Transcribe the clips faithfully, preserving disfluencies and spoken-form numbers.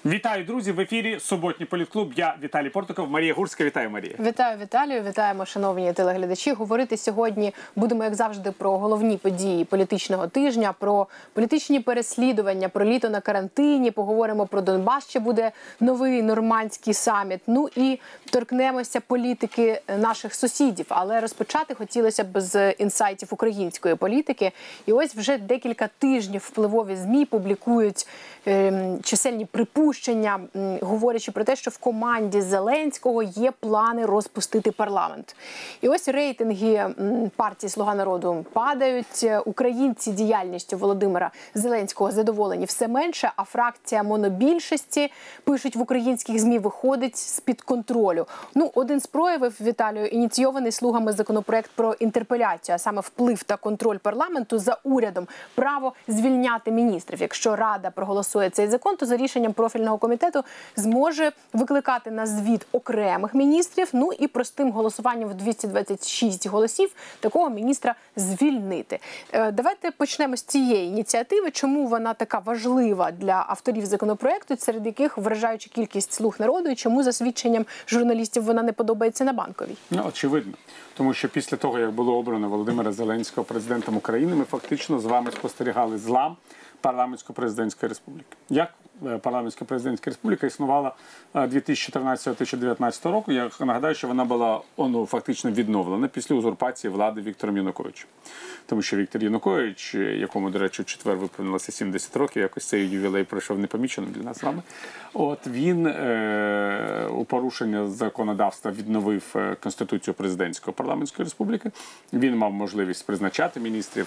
Вітаю, друзі! В ефірі суботній політклуб. Я Віталій Портников, Марія Гурська. Вітаю, Марія. Вітаю, Віталію. Вітаємо, шановні телеглядачі. Говорити сьогодні будемо, як завжди, про головні події політичного тижня, про політичні переслідування, про літо на карантині, поговоримо про Донбас, ще буде новий нормандський саміт. Ну і торкнемося політики наших сусідів. Але розпочати хотілося б з інсайтів української політики. І ось вже декілька тижнів впливові ЗМІ публікують е, чисельні припущення, говорячи про те, що в команді Зеленського є плани розпустити парламент. І ось рейтинги партії «Слуга народу» падають, українці діяльністю Володимира Зеленського задоволені все менше, а фракція монобільшості, пишуть в українських ЗМІ, виходить з-під контролю. Ну, один з проявів, Віталію, ініційований «Слугами» законопроект про інтерпеляцію, а саме вплив та контроль парламенту за урядом, право звільняти міністрів. Якщо Рада проголосує цей закон, то за рішенням профільного комітету зможе викликати на звіт окремих міністрів, ну і простим голосуванням в двісті двадцять шість голосів такого міністра звільнити. Давайте почнемо з цієї ініціативи. Чому вона така важлива для авторів законопроекту, серед яких вражаюча кількість «Слуг народу», і чому, за свідченням журналістів, вона не подобається на Банковій? Ну, очевидно. Тому що після того, як було обрано Володимира Зеленського президентом України, ми фактично з вами спостерігали злам парламентсько-президентської республіки. Як парламентська президентська республіка існувала дві тисячі чотирнадцятого - дві тисячі дев'ятнадцятого року. Я нагадаю, що вона була ну, фактично відновлена після узурпації влади Віктором Януковичем. Тому що Віктор Янукович, якому, до речі, у четвер виповнилося сімдесят років, якось цей ювілей пройшов непоміченим для нас з вами, от він е у порушення законодавства відновив Конституцію президентської парламентської республіки. Він мав можливість призначати міністрів,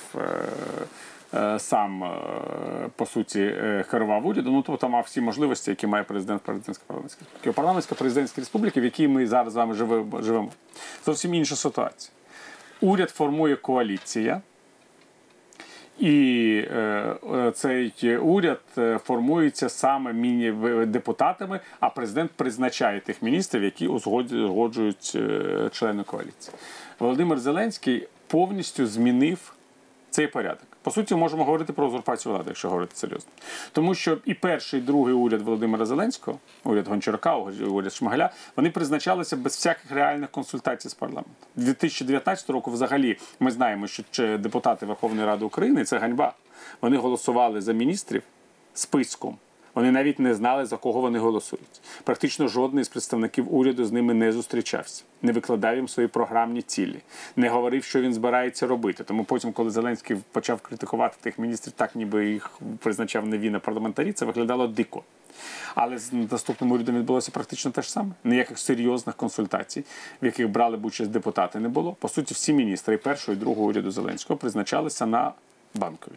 е сам, по суті, керував урядом, ну, тобто мав всі можливості, які має президент парламентської парламентської республіки. У парламентсько-президентській республіки, в якій ми зараз з вами живемо, зовсім інша ситуація. Уряд формує коаліція, і е, цей уряд формується саме міні-депутатами, а президент призначає тих міністрів, які узгоджують члени коаліції. Володимир Зеленський повністю змінив цей порядок. По суті, можемо говорити про узурпацію влади, якщо говорити серйозно. Тому що і перший, і другий уряд Володимира Зеленського, уряд Гончарука, уряд Шмигаля, вони призначалися без всяких реальних консультацій з парламентом. дві тисячі дев'ятнадцятого року взагалі ми знаємо, що депутати Верховної Ради України – це ганьба. Вони голосували за міністрів списком. Вони навіть не знали, за кого вони голосують. Практично жодний з представників уряду з ними не зустрічався. Не викладав їм свої програмні цілі. Не говорив, що він збирається робити. Тому потім, коли Зеленський почав критикувати тих міністрів, так ніби їх призначав не він, а парламентарі, це виглядало дико. Але з наступним урядом відбулося практично те ж саме. Ніяких серйозних консультацій, в яких брали б участь депутати, не було. По суті, всі міністри першого і другого уряду Зеленського призначалися на Банковій,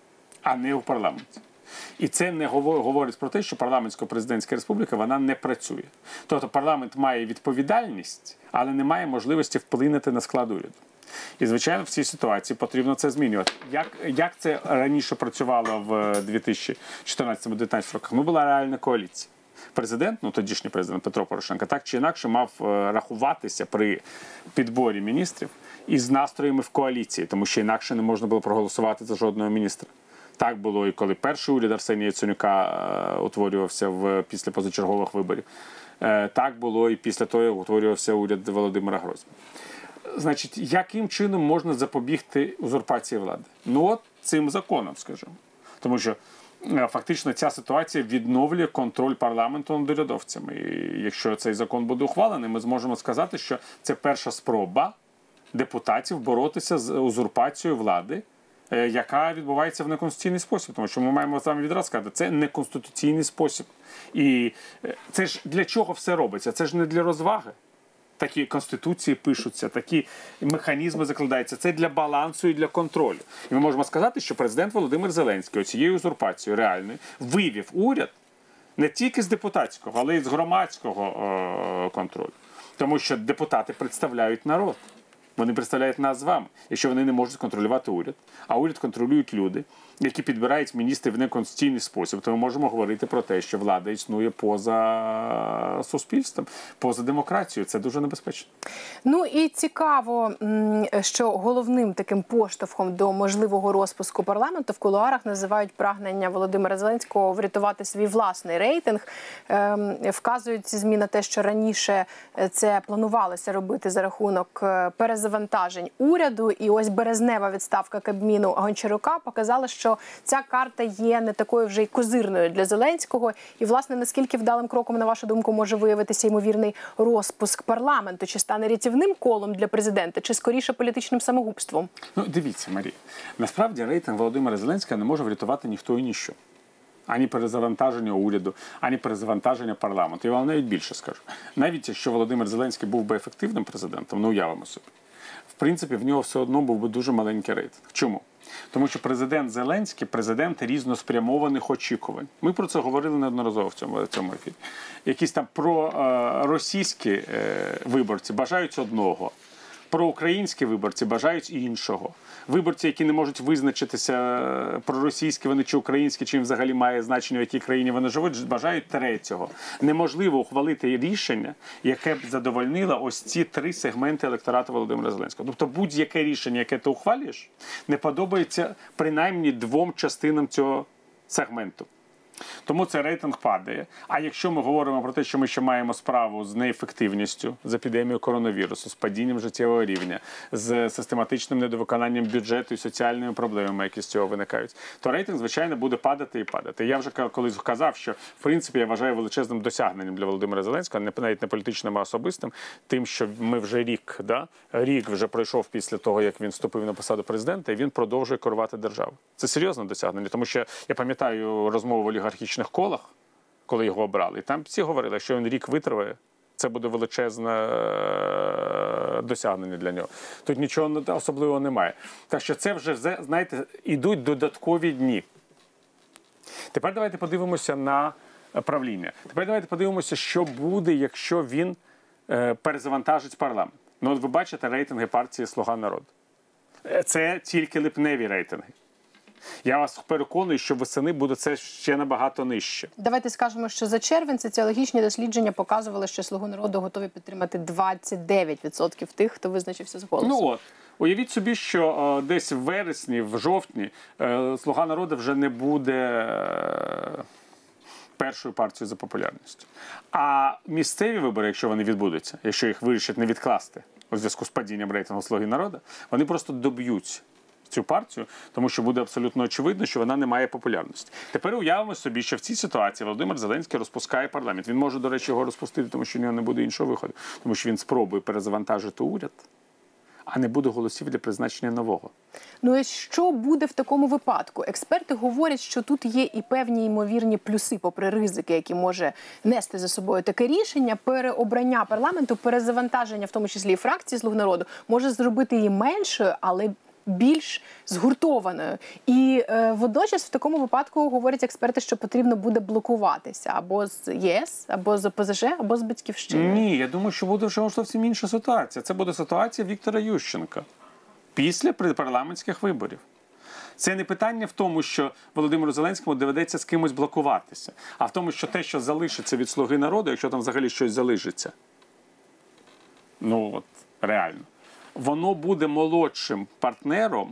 а не в парламенті. І це не говорить про те, що парламентсько-президентська республіка, вона не працює. Тобто парламент має відповідальність, але не має можливості вплинути на склад уряду. І, звичайно, в цій ситуації потрібно це змінювати. Як, як це раніше працювало в дві тисячі чотирнадцятому - дві тисячі дев'ятнадцятому роках? Ми була реальна коаліція. Президент, ну тодішній президент Петро Порошенко, так чи інакше мав рахуватися при підборі міністрів із настроями в коаліції, тому що інакше не можна було проголосувати за жодного міністра. Так було і коли перший уряд Арсенія Яценюка е, утворювався в, після позачергових виборів. Е, так було і після того, як утворювався уряд Володимира Гройсмана. Значить, яким чином можна запобігти узурпації влади? Ну от цим законом, скажімо. Тому що е, фактично ця ситуація відновлює контроль парламенту над урядовцями. І якщо цей закон буде ухвалений, ми зможемо сказати, що це перша спроба депутатів боротися з узурпацією влади, яка відбувається в неконституційний спосіб. Тому що ми маємо з вами відразу сказати, це неконституційний спосіб. І це ж для чого все робиться? Це ж не для розваги. Такі конституції пишуться, такі механізми закладаються. Це для балансу і для контролю. І ми можемо сказати, що президент Володимир Зеленський оцією узурпацією реальною вивів уряд не тільки з депутатського, але й з громадського контролю. Тому що депутати представляють народ. Вони представляють нас з вами, якщо вони не можуть контролювати уряд. А уряд контролюють люди, які підбирають міністрів в неконституційний спосіб. То ми можемо говорити про те, що влада існує поза суспільством, поза демократією. Це дуже небезпечно. Ну і цікаво, що головним таким поштовхом до можливого розпуску парламенту в кулуарах називають прагнення Володимира Зеленського врятувати свій власний рейтинг. Вказують ці ЗМІ на те, що раніше це планувалося робити за рахунок перезавантажень уряду. І ось березнева відставка Кабміну Гончарука показала, що ця карта є не такою вже й козирною для Зеленського. І, власне, наскільки вдалим кроком, на вашу думку, може виявитися ймовірний розпуск парламенту? Чи стане рятівним колом для президента, чи скоріше політичним самогубством? Ну, дивіться, Марія, насправді рейтинг Володимира Зеленського не може врятувати ніхто і ніщо. Ані перезавантаження уряду, ані перезавантаження парламенту. Я вам навіть більше скажу. Навіть якщо Володимир Зеленський був би ефективним президентом, ну уявимо собі, в принципі, в нього все одно був би дуже маленький рейтинг. Чому? Тому що президент Зеленський – президент різноспрямованих очікувань. Ми про це говорили неодноразово в цьому, в цьому ефірі. Якісь там проросійські е, виборці бажають одного, проукраїнські виборці бажають іншого. Виборці, які не можуть визначитися, проросійські вони чи українські, чим взагалі має значення, в якій країні вони живуть, бажають третього. Неможливо ухвалити рішення, яке б задовольнило ось ці три сегменти електорату Володимира Зеленського. Тобто будь-яке рішення, яке ти ухвалюєш, не подобається принаймні двом частинам цього сегменту. Тому цей рейтинг падає. А якщо ми говоримо про те, що ми ще маємо справу з неефективністю, з епідемією коронавірусу, з падінням життєвого рівня, з систематичним недовиконанням бюджету і соціальними проблемами, які з цього виникають, то рейтинг, звичайно, буде падати і падати. Я вже колись казав, що, в принципі, я вважаю величезним досягненням для Володимира Зеленського, навіть не політичним, а особистим, тим, що ми вже рік, да? рік вже пройшов після того, як він вступив на посаду президента, і він продовжує керувати державою. Це серйозне досягнення, тому що я пам'ятаю розмову в олігархічних колах, коли його обрали. І там всі говорили, що він рік витриває, це буде величезне досягнення для нього. Тут нічого особливого немає. Так що це вже, знаєте, ідуть додаткові дні. Тепер давайте подивимося на правління. Тепер давайте подивимося, що буде, якщо він перезавантажить парламент. Ну, от ви бачите рейтинги партії «Слуга народу». Це тільки липневі рейтинги. Я вас переконую, що восени буде це ще набагато нижче. Давайте скажемо, що за червень соціологічні дослідження показували, що «Слугу народу» готові підтримати двадцять дев'ять відсотків тих, хто визначився з голосу. Ну от, уявіть собі, що е, десь в вересні, в жовтні е, «Слуга народу» вже не буде е, першою партією за популярністю. А місцеві вибори, якщо вони відбудуться, якщо їх вирішать не відкласти у зв'язку з падінням рейтингу «Слуги народу», вони просто доб'ють цю партію, тому що буде абсолютно очевидно, що вона не має популярності. Тепер уявимо собі, що в цій ситуації Володимир Зеленський розпускає парламент. Він може, до речі, його розпустити, тому що в нього не буде іншого виходу. Тому що він спробує перезавантажити уряд, а не буде голосів для призначення нового. Ну і що буде в такому випадку? Експерти говорять, що тут є і певні ймовірні плюси, попри ризики, які може нести за собою таке рішення. Переобрання парламенту, перезавантаження, в тому числі і фракції «Слуг народу», може зробити її меншою, але більш згуртованою. І е, водночас в такому випадку говорять експерти, що потрібно буде блокуватися або з ЄС, або з ОПЗЖ, або з Батьківщини. Ні, я думаю, що буде вже зовсім інша ситуація. Це буде ситуація Віктора Ющенка після парламентських виборів. Це не питання в тому, що Володимиру Зеленському доведеться з кимось блокуватися, а в тому, що те, що залишиться від «Слуги народу», якщо там взагалі щось залишиться, ну от, реально, воно буде молодшим партнером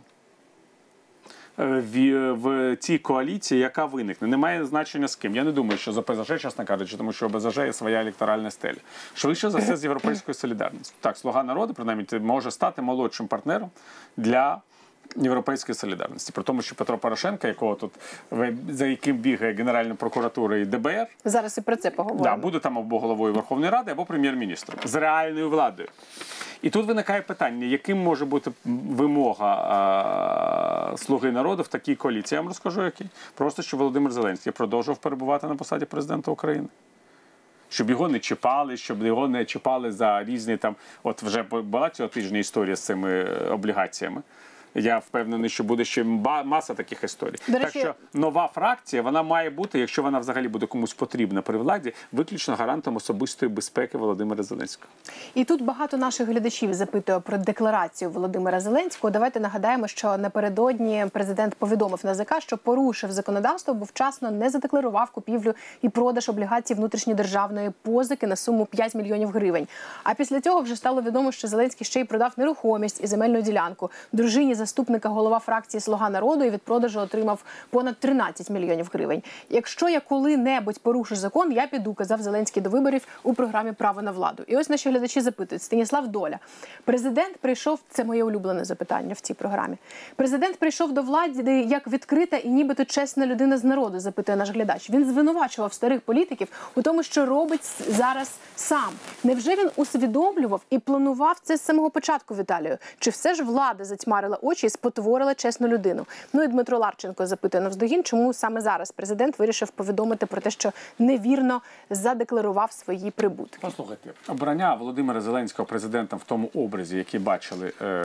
в, в цій коаліції, яка виникне. Немає значення з ким. Я не думаю, що з ОПЗЖ, чесно кажучи, тому що ОПЗЖ є своя електоральна стеля. Швидше за все з Європейською солідарністю. Так, «Слуга народу», принаймні, може стати молодшим партнером для Європейської солідарності. При тому, що Петро Порошенко, якого тут, за яким бігає Генеральна прокуратура і ДБР, зараз і про це поговоримо. Да, буде там або головою Верховної Ради, або прем'єр-міністром. З реальною владою. І тут виникає питання, яким може бути вимога а, «Слуги народу» в такій коаліції. Я вам розкажу, який. Просто, що Володимир Зеленський продовжував перебувати на посаді президента України. Щоб його не чіпали, щоб його не чіпали за різні там, от вже була цього тижня історія з цими облігаціями, Я впевнений, що буде ще маса таких історій. До так речі... що нова фракція, вона має бути, якщо вона взагалі буде комусь потрібна при владі, виключно гарантом особистої безпеки Володимира Зеленського. І тут багато наших глядачів запитує про декларацію Володимира Зеленського. Давайте нагадаємо, що напередодні президент повідомив НАЗК, що порушив законодавство, бо вчасно не задекларував купівлю і продаж облігацій внутрішньодержавної позики на суму п'ять мільйонів гривень. А після цього вже стало відомо, що Зеленський ще й продав нерухомість і земельну ділянку дружині заступника голова фракції «Слуга народу» і від продажу отримав понад тринадцять мільйонів гривень. Якщо я коли-небудь порушу закон, я піду, казав Зеленський до виборів у програмі «Право на владу». І ось наші глядачі запитують. Станіслав Доля. Президент прийшов, це моє улюблене запитання в цій програмі. Президент прийшов до влади як відкрита і нібито чесна людина з народу, запитує наш глядач. Він звинувачував старих політиків у тому, що робить зараз сам. Невже він усвідомлював і планував це з самого початку, Віталію? Чи все ж влада затьмарила очі і спотворила чесну людину? Ну і Дмитро Ларченко запитує навздогін, чому саме зараз президент вирішив повідомити про те, що невірно задекларував свої прибутки. Послухайте, обрання Володимира Зеленського президентом в тому образі, який бачили е-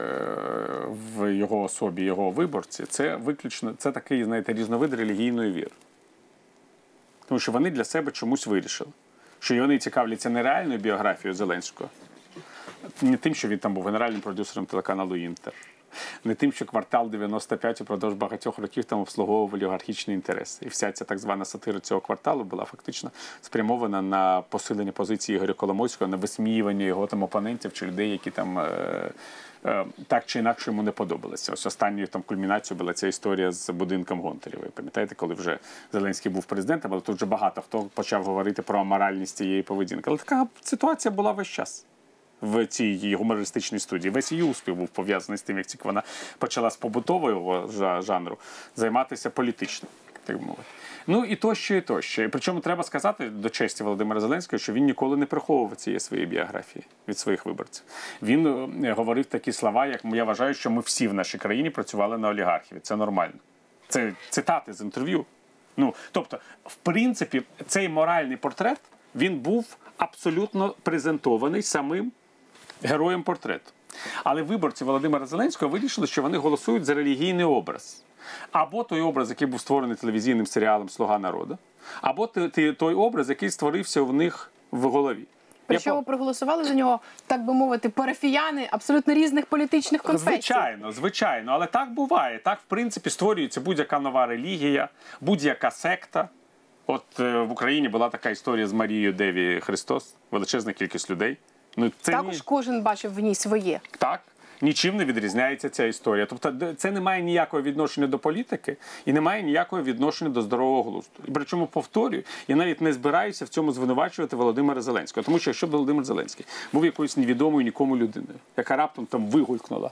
в його особі його виборці, це виключно, це такий, знаєте, різновид релігійної віри. Тому що вони для себе чомусь вирішили, що вони цікавляться не реальною біографією Зеленського, не тим, що він там був генеральним продюсером телеканалу «Інтер», не тим, що «Квартал дев'яносто п'ять» упродовж багатьох років там обслуговував олігархічні інтереси. І вся ця так звана сатира цього кварталу була фактично спрямована на посилення позиції Ігоря Коломойського, на висміювання його там опонентів чи людей, які там е, е, так чи інакше йому не подобалися. Ось останньою там кульмінацією була ця історія з будинком Гонтарєва. Ви пам'ятаєте, коли вже Зеленський був президентом, але тут вже багато хто почав говорити про аморальність цієї поведінки. Але така ситуація була весь час в цій гумористичній студії. Весь її успіх був пов'язаний з тим, як тільки вона почала з побутового жанру займатися політичним, так би мовити. Ну і тощо, і тощо. І причому треба сказати до честі Володимира Зеленського, що він ніколи не приховував цієї своєї біографії від своїх виборців. Він говорив такі слова, як «я вважаю, що ми всі в нашій країні працювали на олігархів. Це нормально». Це цитати з інтерв'ю. Ну, тобто, в принципі, цей моральний портрет, він був абсолютно презентований самим героєм портрету. Але виборці Володимира Зеленського вирішили, що вони голосують за релігійний образ. Або той образ, який був створений телевізійним серіалом «Слуга народу», або той образ, який створився в них в голові. Причому Я... проголосували за нього, так би мовити, парафіяни абсолютно різних політичних конфесій. Звичайно, звичайно. Але так буває. Так, в принципі, створюється будь-яка нова релігія, будь-яка секта. От е, в Україні була така історія з Марією Деві Христос, величезна кількість людей. Ну, це Також ні... кожен бачив в ній своє. Так. Нічим не відрізняється ця історія. Тобто це не має ніякого відношення до політики і не має ніякого відношення до здорового глузду. І причому, повторюю, я навіть не збираюся в цьому звинувачувати Володимира Зеленського. Тому що якщо б Володимир Зеленський був якоюсь невідомою нікому людиною, яка раптом там вигулькнула,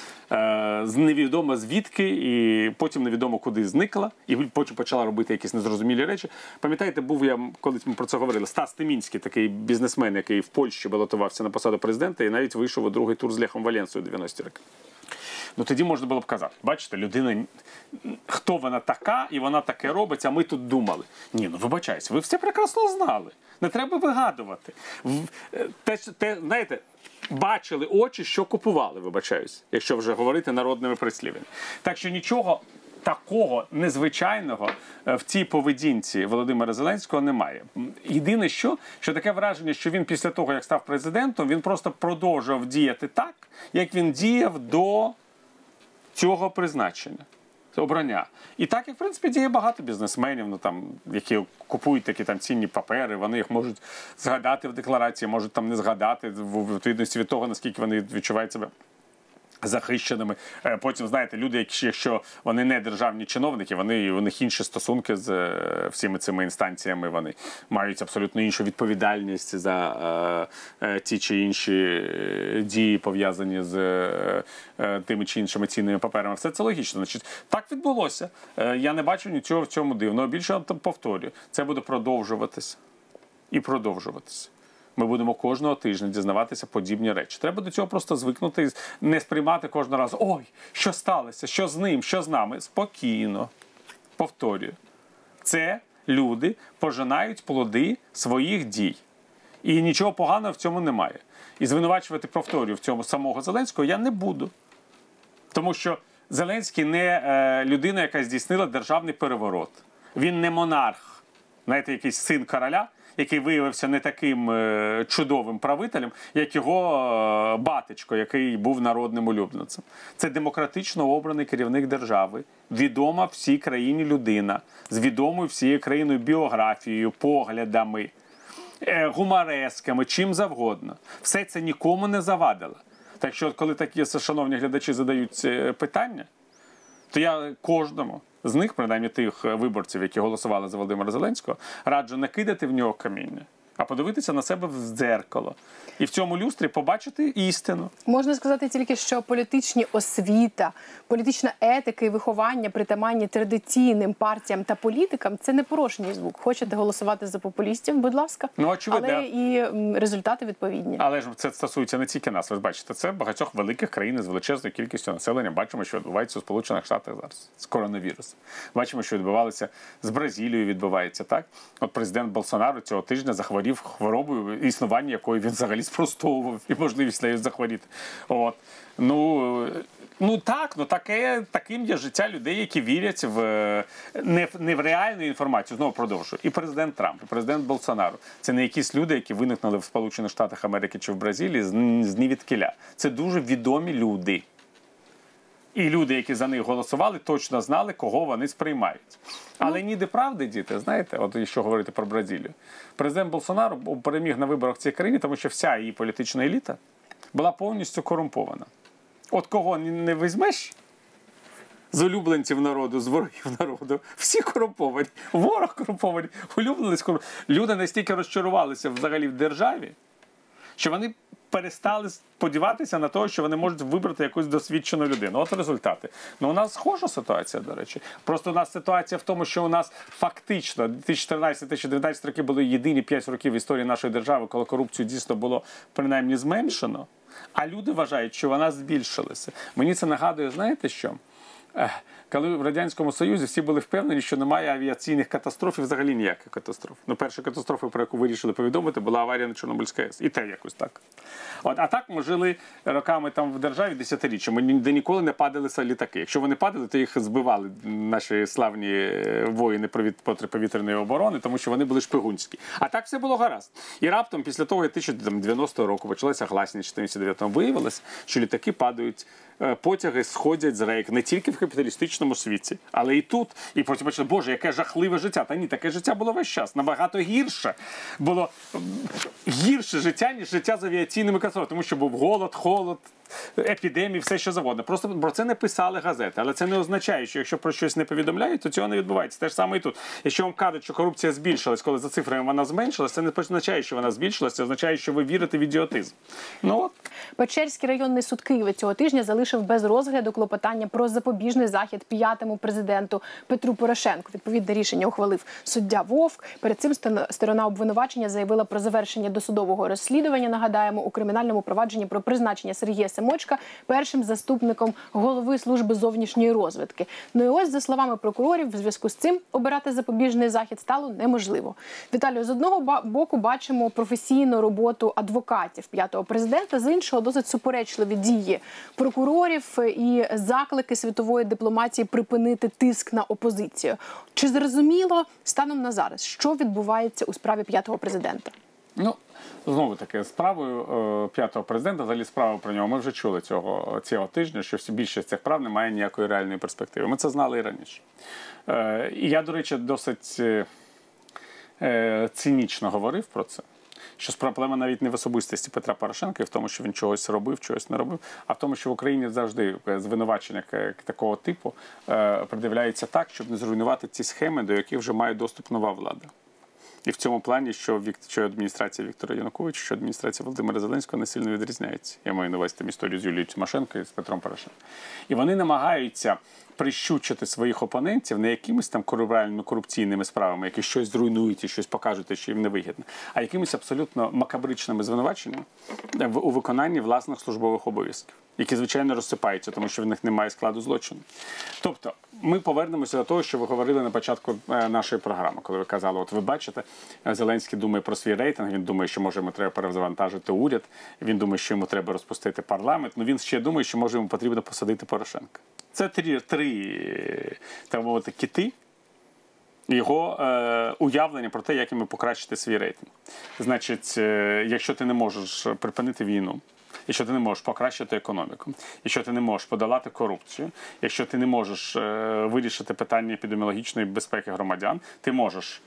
з невідомо звідки, і потім невідомо куди зникла, і потім почала робити якісь незрозумілі речі. Пам'ятаєте, був я, колись ми про це говорили, Стас Тимінський, такий бізнесмен, який в Польщі балотувався на посаду президента і навіть вийшов у другий тур з Лехом Валенсою у дев'яності роки. Ну тоді можна було б казати, бачите, людина, хто вона така, і вона таке робить, а ми тут думали. Ні, ну вибачайся, ви все прекрасно знали. Не треба вигадувати. Те, те, знаєте, бачили очі, що купували, вибачаюсь, якщо вже говорити народними прислів'ями. Так що нічого такого незвичайного в цій поведінці Володимира Зеленського немає. Єдине що, що таке враження, що він після того, як став президентом, він просто продовжував діяти так, як він діяв до цього призначення, обрання. І так, як, в принципі, діє багато бізнесменів, ну, там, які купують такі там цінні папери, вони їх можуть згадати в декларації, можуть там не згадати, в відповідності від того, наскільки вони відчувають себе захищеними. Потім, знаєте, люди, якщо вони не державні чиновники, вони, у них інші стосунки з всіми цими інстанціями, вони мають абсолютно іншу відповідальність за е, ті чи інші дії, пов'язані з е, тими чи іншими цінними паперами. Все це логічно. Значить, так відбулося. Е, я не бачу нічого в цьому дивного. Більше я там повторюю, це буде продовжуватися і продовжуватися. Ми будемо кожного тижня дізнаватися подібні речі. Треба до цього просто звикнути і не сприймати кожного разу. Ой, що сталося, що з ним, що з нами. Спокійно. Повторюю. Це люди пожинають плоди своїх дій. І нічого поганого в цьому немає. І звинувачувати, повторюю, в цьому самого Зеленського я не буду. Тому що Зеленський не е, людина, яка здійснила державний переворот. Він не монарх, знаєте, якийсь син короля, який виявився не таким е, чудовим правителем, як його е, батечко, який був народним улюбленцем. Це демократично обраний керівник держави, відома всій країні людина, з відомою всією країною біографією, поглядами, е, гуморесками, чим завгодно. Все це нікому не завадило. Так що, коли такі, шановні глядачі, задають ці питання, то я кожному з них, принаймні тих виборців, які голосували за Володимира Зеленського, раджу не кидати в нього каміння, а подивитися на себе в дзеркало. І в цьому люстрі побачити істину. Можна сказати тільки, що політичні освіта, політична етика і виховання, притаманні традиційним партіям та політикам – це не порожній звук. Хочете голосувати за популістів, будь ласка, ну, очевидно. Але і результати відповідні. Але ж це стосується не тільки нас. Ви ж бачите, це багатьох великих країн з величезною кількістю населення. Бачимо, що відбувається у Сполучених Штатах зараз з коронавірусом. Бачимо, що відбувалося з Бразилією, відбувається, так? От президент Болсонaro цього тижня захворів хворобою, існування якої він взагалі спростовував і можливість нею захворіти. От. Ну, ну так, ну таке, таким є життя людей, які вірять в не, не в реальну інформацію. Знову продовжую. І президент Трамп, і президент Болсонaro. Це не якісь люди, які виникнули в Сполучених Штатах Америки чи в Бразилії з, з нівідкіля. Це дуже відомі люди. І люди, які за них голосували, точно знали, кого вони сприймають. Але ніде правди, діти, знаєте, от якщо говорити про Бразилію. Президент Болсонaro переміг на виборах в цій країні, тому що вся її політична еліта була повністю корумпована. От кого не візьмеш з улюбленців народу, з ворогів народу, всі корумповані, ворог корумповані, улюбленець корумповані. Люди настільки розчарувалися взагалі в державі, що вони перестали сподіватися на те, що вони можуть вибрати якусь досвідчену людину. От результати. Ну, у нас схожа ситуація, до речі. Просто у нас ситуація в тому, що у нас фактично дві тисячі чотирнадцятий - дві тисячі дев'ятнадцятий роки були єдині п'ять років в історії нашої держави, коли корупцію дійсно було принаймні зменшено, а люди вважають, що вона збільшилася. Мені це нагадує, знаєте що? Коли в Радянському Союзі всі були впевнені, що немає авіаційних катастроф і взагалі ніяких катастроф. Ну, перша катастрофа, про яку вирішили повідомити, була аварія на Чорнобильській АЕС. І те якось так. От, а так ми жили роками там в державі десятиріччями, де ніколи не падали літаки. Якщо вони падали, то їх збивали наші славні воїни протиповітряної оборони, тому що вони були шпигунські. А так все було гаразд. І раптом, після того, як тисяча дев'ятсот дев'яностого року почалася гласність чотирнадцять дев'ятого, виявилось, що літаки падають, потяги сходять з рейк не тільки в капіталістичному світі, але і тут. І потім почали, боже, яке жахливе життя. Та ні, таке життя було весь час. Набагато гірше. Було гірше життя, ніж життя з авіаційними катастрофами. Тому що був голод, холод, епідемії, все що завгодно. Просто про це не писали газети. Але це не означає, що якщо про щось не повідомляють, то цього не відбувається. Те ж саме і тут. Якщо вам кажуть, що корупція збільшилась, коли за цифрами вона зменшилась, це не означає, що вона збільшилась, це означає, що ви вірите в ідіотизм. Ну от. Печерський районний суд Києва цього тижня залишив без розгляду клопотання про запобіжний захід п'ятому президенту Петру Порошенку. Відповідне рішення ухвалив суддя Вовк. Перед цим сторона обвинувачення заявила про завершення досудового розслідування, нагадаємо, у кримінальному провадженні про призначення Сергія Семочка першим заступником голови служби зовнішньої розвідки. Ну і ось, за словами прокурорів, в зв'язку з цим обирати запобіжний захід стало неможливо. Віталію, з одного боку бачимо професійну роботу адвокатів п'ятого президента, з іншого досить суперечливі дії прокурорів і заклики світової дипломатії припинити тиск на опозицію. Чи зрозуміло станом на зараз, що відбувається у справі п'ятого президента? Ну, знову таки, справою е, п'ятого президента, взагалі справу про нього, ми вже чули цього, цього тижня, що всі більшість цих прав не має ніякої реальної перспективи. Ми це знали і раніше. Е, і я, до речі, досить е, цинічно говорив про це. Що проблема навіть не в особистості Петра Порошенка, і в тому, що він чогось робив, чогось не робив, а в тому, що в Україні завжди звинувачення такого типу е, придивляється так, щоб не зруйнувати ці схеми, до яких вже має доступ нова влада. І в цьому плані, що, що адміністрація Віктора Януковича, що адміністрація Володимира Зеленського не сильно відрізняється. Я маю на увазі там історію з Юлією Тимошенко і з Петром Порошенком. І вони намагаються прищучити своїх опонентів не якимись там корупційними справами, які щось зруйнують і щось покажуть, що їм не вигідно, а якимись абсолютно макабричними звинуваченнями у виконанні власних службових обов'язків, які, звичайно, розсипаються, тому що в них немає складу злочину. Тобто, ми повернемося до того, що ви говорили на початку нашої програми, коли ви казали, от ви бачите, Зеленський думає про свій рейтинг, він думає, що може йому треба перезавантажити уряд, він думає, що йому треба розпустити парламент, ну він ще думає, що може йому потрібно посадити Порошенка. Це три, три так мовити, кити, його е, уявлення про те, як йому покращити свій рейтинг. Значить, е, якщо ти не можеш припинити війну, якщо ти не можеш покращити економіку, якщо ти не можеш подолати корупцію, якщо ти не можеш е, вирішити питання епідеміологічної безпеки громадян, ти можеш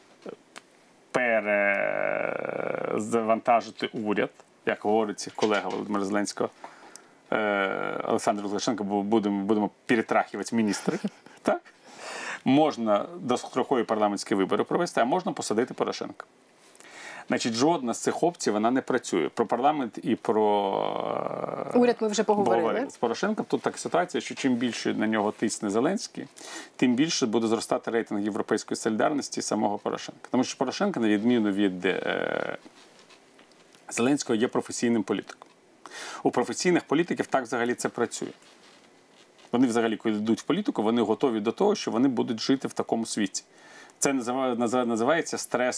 перезавантажити уряд, як говорить колега Володимира Зеленського, е, Олександр Лукашенко, бо будемо, будемо перетрахувати міністри, так? Можна дострокові парламентські вибори провести, а можна посадити Порошенка. Значить, жодна з цих опцій, вона не працює. Про парламент і про уряд ми вже поговорили. З Порошенком тут така ситуація, що чим більше на нього тисне Зеленський, тим більше буде зростати рейтинг Європейської солідарності і самого Порошенка. Тому що Порошенко, на відміну від е, Зеленського, є професійним політиком. У професійних політиків так взагалі це працює. Вони взагалі, коли йдуть в політику, вони готові до того, що вони будуть жити в такому світі. Це називається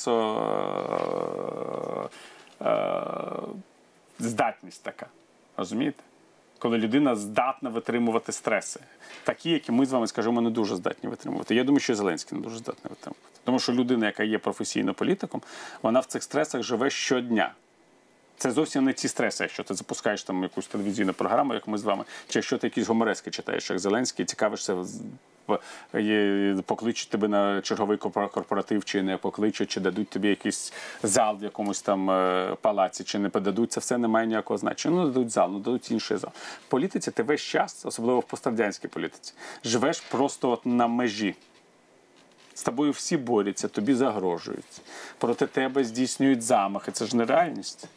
стресоздатність така. Розумієте? Коли людина здатна витримувати стреси. Такі, які ми з вами, скажімо, не дуже здатні витримувати. Я думаю, що Зеленський не дуже здатний витримувати. Тому що людина, яка є професійним політиком, вона в цих стресах живе щодня. Це зовсім не ті стреси, якщо ти запускаєш там якусь телевізійну програму, як ми з вами, чи якщо ти якісь гуморески читаєш, як Зеленський, цікавишся, покличуть тебе на черговий корпоратив, чи не покличуть, чи дадуть тобі якийсь зал в якомусь там палаці, чи не подадуть, це все не має ніякого значення. Ну, дадуть зал, ну, дадуть інший зал. В політиці ти весь час, особливо в пострадянській політиці, живеш просто от на межі. З тобою всі борються, тобі загрожують. Проти тебе здійснюють замахи. Це ж не реальність.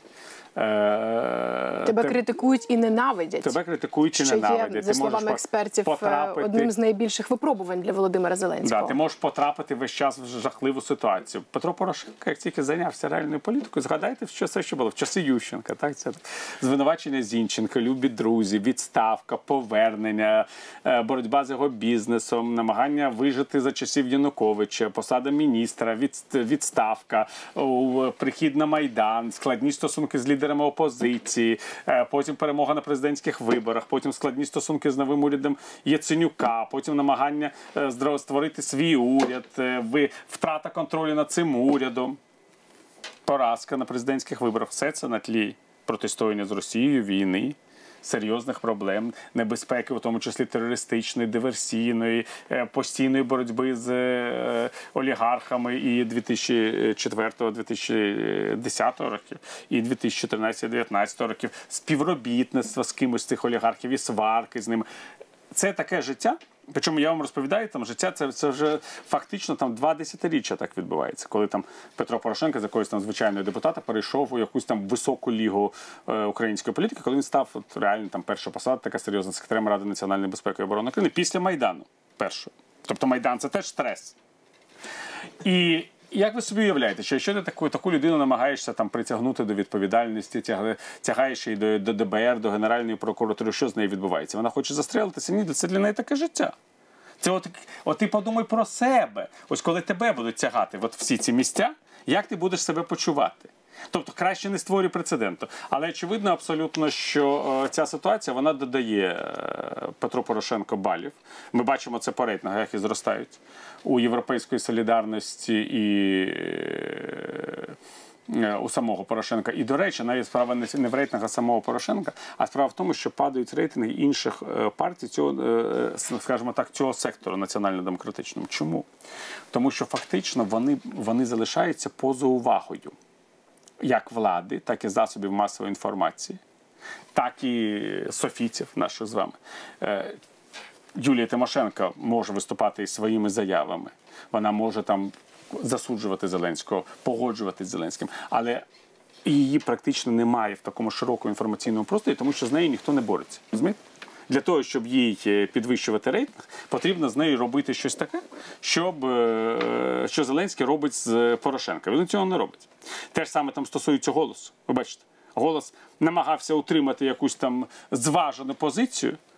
Тебе критикують і ненавидять. Тебе критикують і ненавидять. Є, за словами експертів, потрапити... одним з найбільших випробувань для Володимира Зеленського. Да, ти можеш потрапити весь час в жахливу ситуацію. Петро Порошенко, як тільки зайнявся реальною політикою, згадайте, що все, що було в часи Ющенка. Так? Це звинувачення Зінченка, любі друзі, відставка, повернення, боротьба з його бізнесом, намагання вижити за часів Януковича, посада міністра, відставка, прихід на Майдан, складні стосунки з лідерами опозиції, потім перемога на президентських виборах, потім складні стосунки з новим урядом Яценюка, потім намагання створити свій уряд, втрата контролю над цим урядом, поразка на президентських виборах. Все це на тлі протистояння з Росією, війни, серйозних проблем, небезпеки, в тому числі терористичної, диверсійної, постійної боротьби з олігархами і дві тисячі четвертого - дві тисячі десятого років, і дві тисячі чотирнадцятого - дев'ятнадцятого років, співробітництва з кимось з цих олігархів і сварки з ними. Це таке життя. Причому я вам розповідаю, там життя це, це вже фактично там два десятиріччя так відбувається, коли там Петро Порошенко з якогось там звичайного депутата перейшов у якусь там високу лігу е, української політики, коли він став от, реально там перша посада, така серйозна, секретарем Ради національної безпеки і оборони України після Майдану першого. Тобто Майдан це теж стрес. І як ви собі уявляєте, що якщо ти таку, таку людину намагаєшся там притягнути до відповідальності, тяг, тягаєш її до, до Д Б Р, до Генеральної прокуратури, що з нею відбувається? Вона хоче застрелитися? Ні, це для неї таке життя. Це от, от ти подумай про себе. Ось коли тебе будуть тягати от всі ці місця, як ти будеш себе почувати? Тобто краще не створюй прецеденту. Але очевидно абсолютно, що е, ця ситуація, вона додає е, Петру Порошенко балів. Ми бачимо це по рейтингах, як і зростають. У Європейської солідарності і е, у самого Порошенка. І, до речі, навіть справа не в рейтингах самого Порошенка, а справа в тому, що падають рейтинги інших е, партій цього, е, скажімо так, цього сектору національно-демократичному. Чому? Тому що фактично вони, вони залишаються поза увагою. Як влади, так і засобів масової інформації, так і софітів наших з вами. Юлія Тимошенко може виступати із своїми заявами. Вона може там засуджувати Зеленського, погоджуватись з Зеленським. Але її практично немає в такому широкому інформаційному просторі, тому що з нею ніхто не бореться. Розумієте? Для того, щоб їй підвищувати рейтинг, потрібно з нею робити щось таке, щоб, що Зеленський робить з Порошенка. Він цього не робить. Те ж саме там стосується «Голосу». Ви бачите, «Голос» намагався утримати якусь там зважену позицію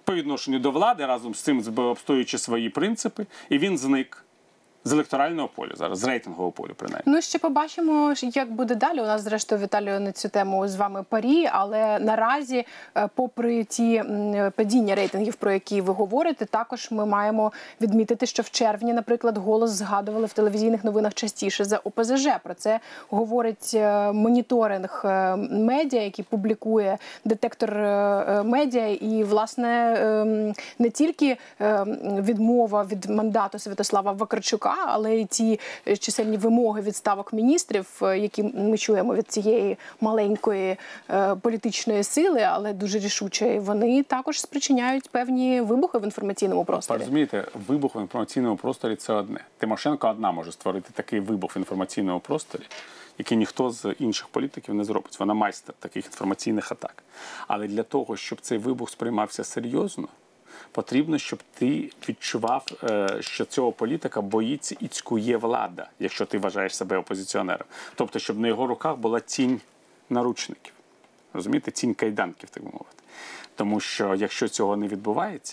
по відношенню до влади, разом з цим обстоюючи свої принципи, і він зник з електорального поля зараз, з рейтингового поля, принаймні. Ну, ще побачимо, як буде далі. У нас, зрештою, Віталію, на цю тему з вами парі, але наразі, попри ті падіння рейтингів, про які ви говорите, також ми маємо відмітити, що в червні, наприклад, «Голос» згадували в телевізійних новинах частіше за О Пе Зе Же. Про це говорить моніторинг медіа, який публікує детектор медіа. І, власне, не тільки відмова від мандату Святослава Вакарчука, але й ті чисельні вимоги відставок міністрів, які ми чуємо від цієї маленької е, політичної сили, але дуже рішучої, вони також спричиняють певні вибухи в інформаційному просторі. Розумієте, вибух в інформаційному просторі – це одне. Тимошенко одна може створити такий вибух в інформаційному просторі, який ніхто з інших політиків не зробить. Вона майстер таких інформаційних атак. Але для того, щоб цей вибух сприймався серйозно, потрібно, щоб ти відчував, що цього політика боїться і цькує влада, якщо ти вважаєш себе опозиціонером. Тобто, щоб на його руках була тінь наручників. Розумієте? Тінь кайданків, так би мовити. Тому що, якщо цього не відбувається,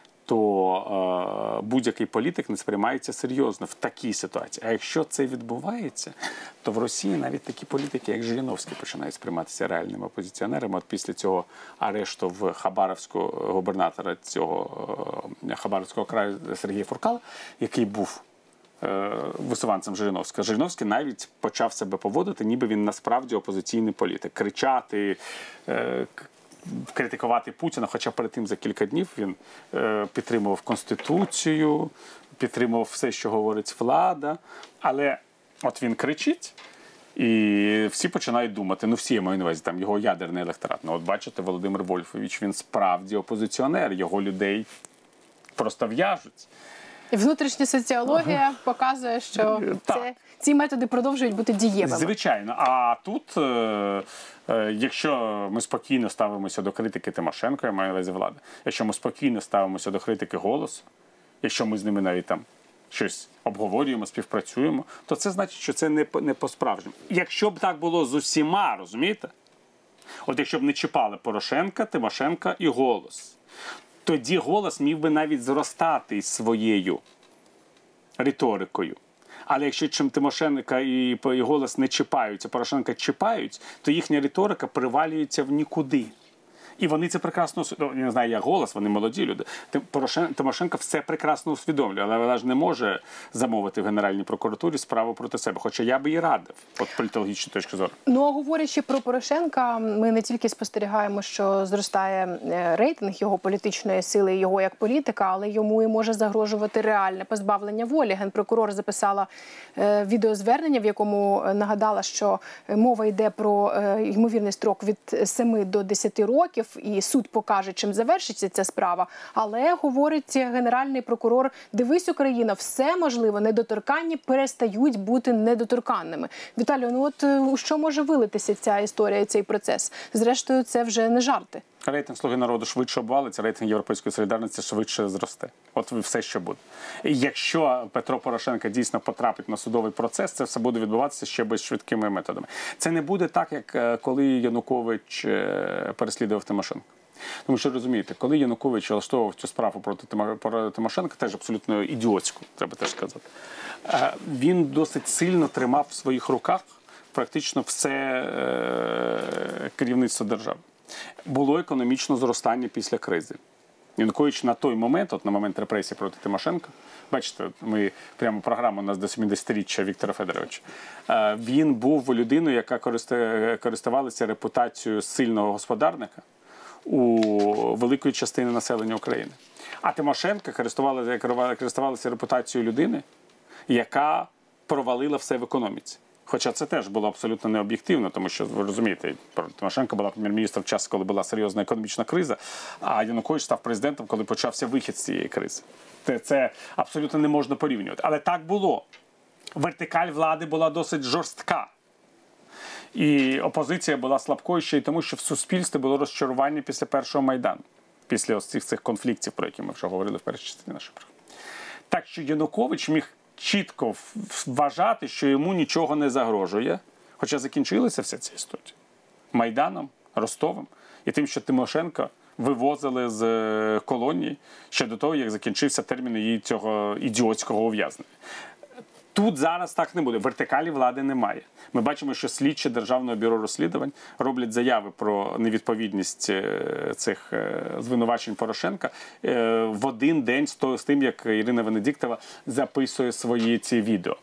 то е, будь-який політик не сприймається серйозно в такій ситуації. А якщо це відбувається, то в Росії навіть такі політики, як Жириновський, починають сприйматися реальними опозиціонерами. От після цього арешту в Хабаровського губернатора цього е, Хабаровського краю Сергія Фуркала, який був е, висуванцем Жириновського. Жириновський навіть почав себе поводити, ніби він насправді опозиційний політик. Кричати, е, критикувати Путіна, хоча перед тим за кілька днів він е, підтримував Конституцію, підтримував все, що говорить влада. Але от він кричить, і всі починають думати, ну всі, я маю на увазі, там його ядерний електорат. Ну от бачите, Володимир Вольфович, він справді опозиціонер, його людей просто в'яжуть. І внутрішня соціологія показує, що це, ці методи продовжують бути дієвими. Звичайно. А тут, е, е, якщо ми спокійно ставимося до критики Тимошенко, я маю на увазі влади, якщо ми спокійно ставимося до критики «Голосу», якщо ми з ними навіть там щось обговорюємо, співпрацюємо, то це значить, що це не, не по-справжньому. Якщо б так було з усіма, розумієте? От якщо б не чіпали Порошенка, Тимошенка і «Голос», тоді «Голос» міг би навіть зростати із своєю риторикою. Але якщо чим Тимошенка і «Голос» не чіпаються, Порошенка чіпають, то їхня риторика привалюється в нікуди. І вони це прекрасно, я не знаю, як «Голос», вони молоді люди. Тимошенко все прекрасно усвідомлює, але вона ж не може замовити в Генеральній прокуратурі справу проти себе. Хоча я би їй радив, от політологічної точки зору. Ну, а говорячи про Порошенка, ми не тільки спостерігаємо, що зростає рейтинг його політичної сили, його як політика, але йому і може загрожувати реальне позбавлення волі. Генпрокурор записала е, відеозвернення, в якому нагадала, що мова йде про е, ймовірний строк від семи до десяти років, і суд покаже, чим завершиться ця справа. Але, говорить генеральний прокурор, дивись, Україна, все можливо, недоторканні перестають бути недоторканними. Віталію, ну от у що може вилитися ця історія і цей процес? Зрештою, це вже не жарти. Рейтинг «Слуги народу» швидше обвалиться, рейтинг «Європейської солідарності» швидше зросте. От все, що буде. І якщо Петро Порошенко дійсно потрапить на судовий процес, це все буде відбуватися ще без швидкими методами. Це не буде так, як коли Янукович переслідував Тимошенко. Тому що, розумієте, коли Янукович влаштовував цю справу проти Тимошенка, теж абсолютно ідіотську, треба теж сказати, він досить сильно тримав в своїх руках практично все керівництво держави. Було економічне зростання після кризи. Янукович на той момент, от на момент репресій проти Тимошенка, бачите, ми прямо програма у нас до сімдесятиріччя Віктора Федоровича, він був людиною, яка користувалася репутацією сильного господарника у великої частини населення України. А Тимошенко користувалася, користувалася репутацією людини, яка провалила все в економіці. Хоча це теж було абсолютно необ'єктивно, тому що, ви розумієте, Тимошенко була прем'єр-міністром в час, коли була серйозна економічна криза, а Янукович став президентом, коли почався вихід з цієї кризи. Це, це абсолютно не можна порівнювати. Але так було. Вертикаль влади була досить жорстка. І опозиція була слабкою ще й тому, що в суспільстві було розчарування після першого Майдану. Після ось цих, цих конфліктів, про які ми вже говорили в першій частині нашої програми. Так що Янукович міг чітко вважати, що йому нічого не загрожує, хоча закінчилася вся ця історія Майданом, Ростовом і тим, що Тимошенко вивозили з колонії ще до того, як закінчився термін її цього ідіотського ув'язнення. Тут зараз так не буде. Вертикалі влади немає. Ми бачимо, що слідчі Державного бюро розслідувань роблять заяви про невідповідність цих звинувачень Порошенка в один день з тим, як Ірина Венедіктова записує свої ці відео.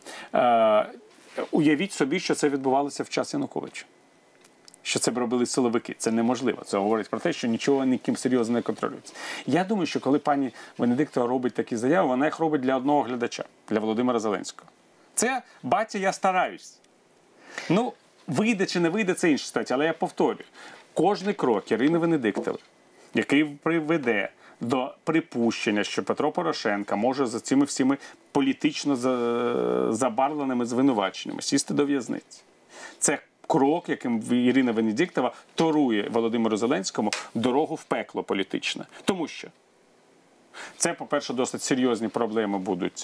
Уявіть собі, що це відбувалося в час Януковича. Що це б робили силовики. Це неможливо. Це говорить про те, що нічого ніким серйозно не контролюється. Я думаю, що коли пані Венедіктова робить такі заяви, вона їх робить для одного глядача, для Володимира Зеленського. Це, батя, я стараюсь. Ну, вийде чи не вийде, це інша ситуація. Але я повторюю, кожний крок Ірини Венедіктової, який приведе до припущення, що Петро Порошенко може за цими всіми політично забарвленими звинуваченнями сісти до в'язниці. Це крок, яким Ірина Венедіктова торує Володимиру Зеленському дорогу в пекло політичне. Тому що це, по-перше, досить серйозні проблеми будуть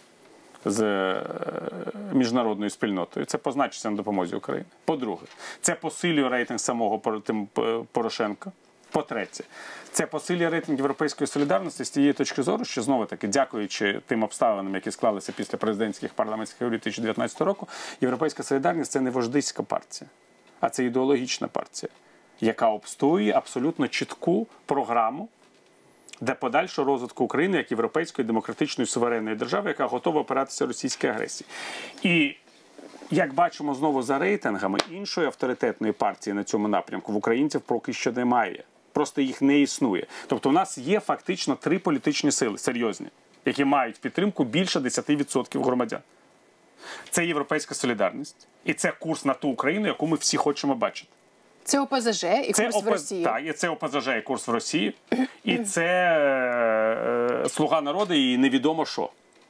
з міжнародною спільнотою. Це позначиться на допомозі Україні. По-друге, це посилює рейтинг самого Порошенка. По-третє, це посилює рейтинг Європейської солідарності з тієї точки зору, що, знову-таки, дякуючи тим обставинам, які склалися після президентських парламентських виборів дві тисячі дев'ятнадцятого року, Європейська солідарність – це не вождиська партія, а це ідеологічна партія, яка обстоює абсолютно чітку програму для подальшого розвитку України як європейської демократичної суверенної держави, яка готова опиратися російській агресії. І як бачимо знову за рейтингами, іншої авторитетної партії на цьому напрямку в українців поки що немає. Просто їх не існує. Тобто у нас є фактично три політичні сили, серйозні, які мають підтримку більше десяти відсотків громадян. Це Європейська солідарність. І це курс на ту Україну, яку ми всі хочемо бачити. Це ОПЗЖ і це курс ОП... в Росії. Так, і це ОПЗЖ і курс в Росії. І це е... Слуга народу і невідомо що.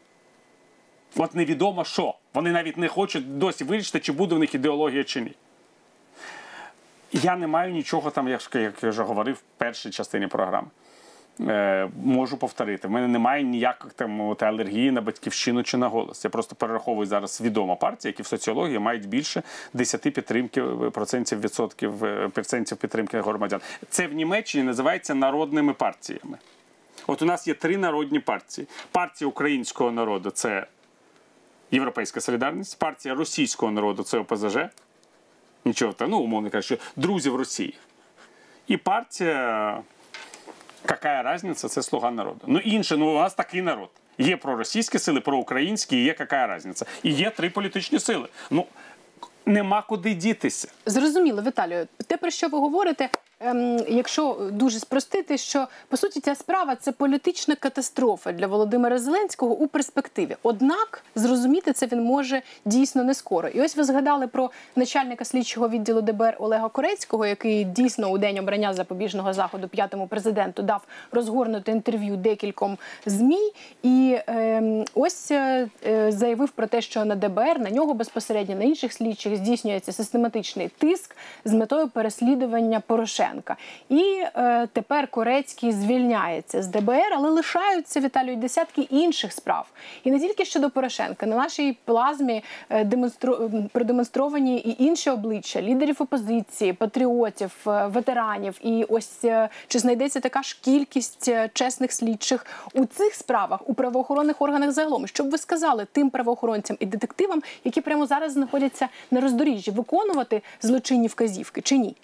От невідомо що. Вони навіть не хочуть досі вирішити, чи буде в них ідеологія, чи ні. Я не маю нічого там, як я вже говорив в першій частині програми. Е, можу повторити. В мене немає ніяких там от, алергії на Батьківщину чи на Голос. Я просто перераховую зараз відома партія, які в соціології мають більше десяти підтримки, процентів, відсотків, процентів підтримки громадян. Це в Німеччині називається народними партіями. От у нас є три народні партії. Партія українського народу – це Європейська солідарність, партія російського народу – це ОПЗЖ. Нічого там, ну, умовно кажучи, друзів Росії. І партія, яка різниця, це Слуга народу. Ну, інше, ну, у нас такий народ. Є проросійські сили, проукраїнські, і є яка різниця. І є три політичні сили. Ну, нема куди дітися. Зрозуміло, Віталію. Те, про що ви говорите, ем, якщо дуже спростити, що, по суті, ця справа – це політична катастрофа для Володимира Зеленського у перспективі. Однак, зрозуміти це він може дійсно не скоро. І ось ви згадали про начальника слідчого відділу Д Б Р Олега Корецького, який дійсно у день обрання запобіжного заходу п'ятому президенту дав розгорнуте інтерв'ю декільком ЗМІ. І ем, ось е, заявив про те, що на Д Б Р, на нього безпосередньо, на інших слідчих здійснюється систематичний тиск з метою переслідування Порошенка. І е, тепер Корецький звільняється з Д Б Р, але лишаються, Віталію, десятки інших справ. І не тільки щодо Порошенка. На нашій плазмі е, демонстру... продемонстровані і інші обличчя лідерів опозиції, патріотів, е, ветеранів. І ось е, чи знайдеться така ж кількість е, чесних слідчих у цих справах, у правоохоронних органах загалом? Що б ви сказали тим правоохоронцям і детективам, які прямо зараз знаходяться на роздоріжжі, виконувати злочинні вказівки чи ні?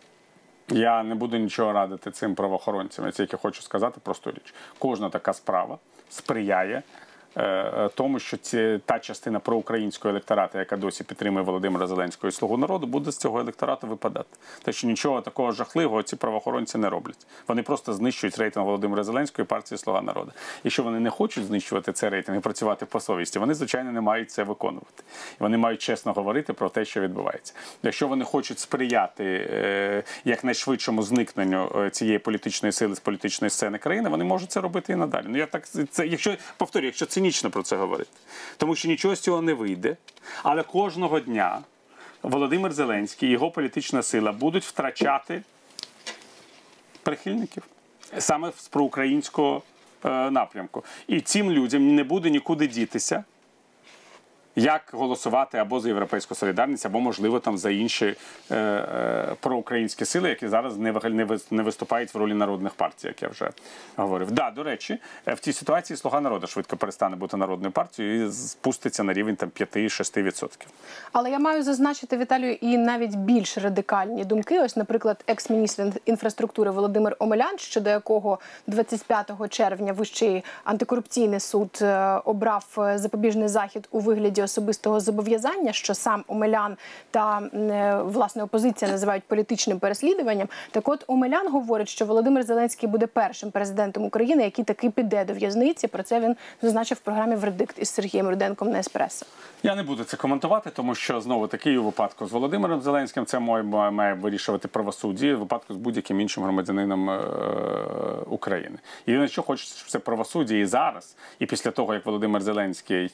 Я не буду нічого радити цим правоохоронцям. Я тільки хочу сказати просту річ. Кожна така справа сприяє е, тому, що ці, та частина проукраїнського електорату, яка досі підтримує Володимира Зеленського і Слугу народу, буде з цього електорату випадати. Те, що нічого такого жахливого ці правоохоронці не роблять. Вони просто знищують рейтинг Володимира Зеленського і партії Слуга народу. Якщо вони не хочуть знищувати цей рейтинг і працювати по совісті, вони, звичайно, не мають це виконувати. І вони мають чесно говорити про те, що відбувається. Якщо вони хочуть сприяти е, якнайшвидшому зникненню цієї політичної сили з політичної сцени країни, вони можуть це робити і надалі. Ну, я так, це, якщо, повторюю, якщо цинічно про це говорити. Тому що нічого з цього не вийде, але кожного дня Володимир Зеленський і його політична сила будуть втрачати прихильників саме з проукраїнського е, напрямку. І цим людям не буде нікуди дітися, як голосувати або за «Європейську солідарність», або, можливо, там за інші е, е, проукраїнські сили, які зараз не, не, не виступають в ролі народних партій, як я вже говорив. Да, до речі, в цій ситуації «Слуга народу» швидко перестане бути народною партією і спуститься на рівень там п'ять-шість відсотків. Але я маю зазначити, Віталію, і навіть більш радикальні думки. Ось, наприклад, екс-міністр інфраструктури Володимир Омелян, щодо якого двадцять п'ятого червня Вищий антикорупційний суд обрав запобіжний захід у вигляді особистого зобов'язання, що сам Омелян та, власне, опозиція називають політичним переслідуванням. Так от, Омелян говорить, що Володимир Зеленський буде першим президентом України, який таки піде до в'язниці. Про це він зазначив в програмі «Вердикт» із Сергієм Руденком на «Еспресо». Я не буду це коментувати, тому що, знову таки, у випадку з Володимиром Зеленським це має, має вирішувати правосуддя, у випадку з будь-яким іншим громадянином е України. Єдине, що хочеться, щоб це правосуддя і зараз, і після того, як Володимир Зеленський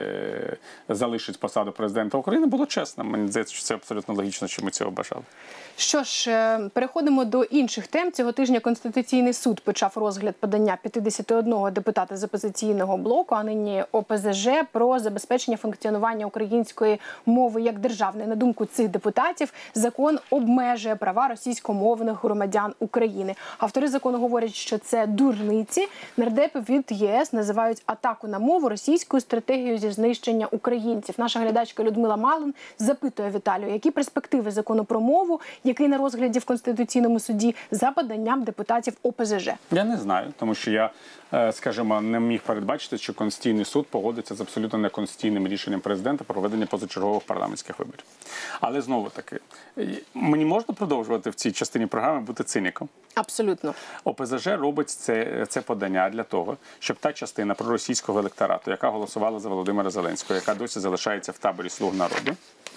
е залишить посаду президента України, було чесно. Мені здається, що це абсолютно логічно, що ми цього бажали. Що ж, переходимо до інших тем. Цього тижня Конституційний суд почав розгляд подання п'ятдесят один депутата з опозиційного блоку, а нині О Пе Зе Же, про забезпечення функціонування української мови як державної. На думку цих депутатів, закон обмежує права російськомовних громадян України. Автори закону говорять, що це дурниці. Нардепи від Є С називають атаку на мову російською стратегією зі знищення українців. Наша глядачка Людмила Малин запитує Віталію, які перспективи закону про мову, який на розгляді в Конституційному суді, за поданням депутатів О Пе Зе Же? Я не знаю, тому що я, скажімо, не міг передбачити, що Конституційний суд погодиться з абсолютно неконституційним рішенням президента про проведення позачергових парламентських виборів. Але знову таки, мені можна продовжувати в цій частині програми бути циніком? Абсолютно. О Пе Зе Же робить це, це подання для того, щоб та частина проросійського електорату, яка голосувала за Володимира Зеленського, яка досі залишається в таборі «Слуг народу»,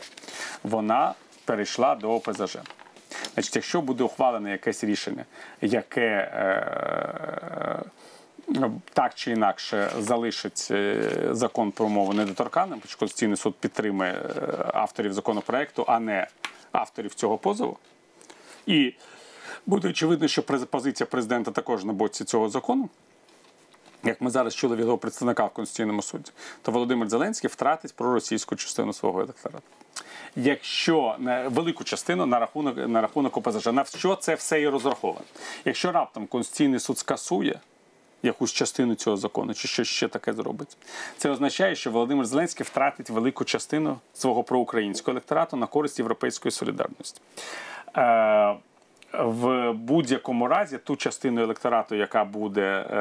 вона перейшла до О Пе Зе Же. Значить, якщо буде ухвалене якесь рішення, яке е, так чи інакше залишить закон про мову недоторканним, тому що Конституційний суд підтримує авторів законопроекту, а не авторів цього позову, і буде очевидно, що позиція президента також на боці цього закону, як ми зараз чули від його представника в Конституційному суді, то Володимир Зеленський втратить проросійську частину свого електорату. Якщо велику частину на рахунок, на рахунок О Пе Зе Же, на що це все і розраховано. Якщо раптом Конституційний суд скасує якусь частину цього закону, чи щось ще таке зробить, це означає, що Володимир Зеленський втратить велику частину свого проукраїнського електорату на користь європейської солідарності. Е В будь-якому разі ту частину електорату, яка буде е,